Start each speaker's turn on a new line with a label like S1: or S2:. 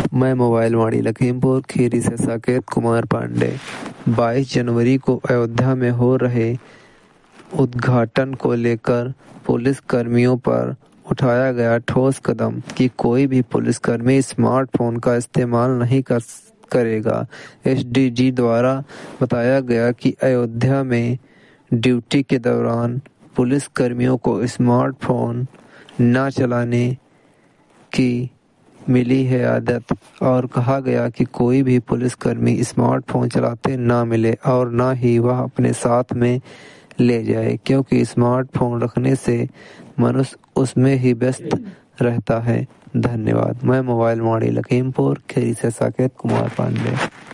S1: मैं मोबाइल वाणी लखीमपुर खीरी से साकेत कुमार पांडे। 22 जनवरी को अयोध्या में हो रहे उद्घाटन को लेकर पुलिस कर्मियों पर उठाया गया ठोस कदम कि कोई भी पुलिसकर्मी स्मार्टफोन का इस्तेमाल नहीं करेगा। एसडीजी द्वारा बताया गया कि अयोध्या में ड्यूटी के दौरान पुलिस कर्मियों को स्मार्टफोन न चलाने की मिली है आदत और कहा गया कि कोई भी पुलिसकर्मी स्मार्टफोन चलाते ना मिले और ना ही वह अपने साथ में ले जाए, क्योंकि स्मार्टफोन रखने से मनुष्य उसमें ही व्यस्त रहता है। धन्यवाद। मैं मोबाइल वाणी लखीमपुर खीरी से साकेत कुमार पांडे।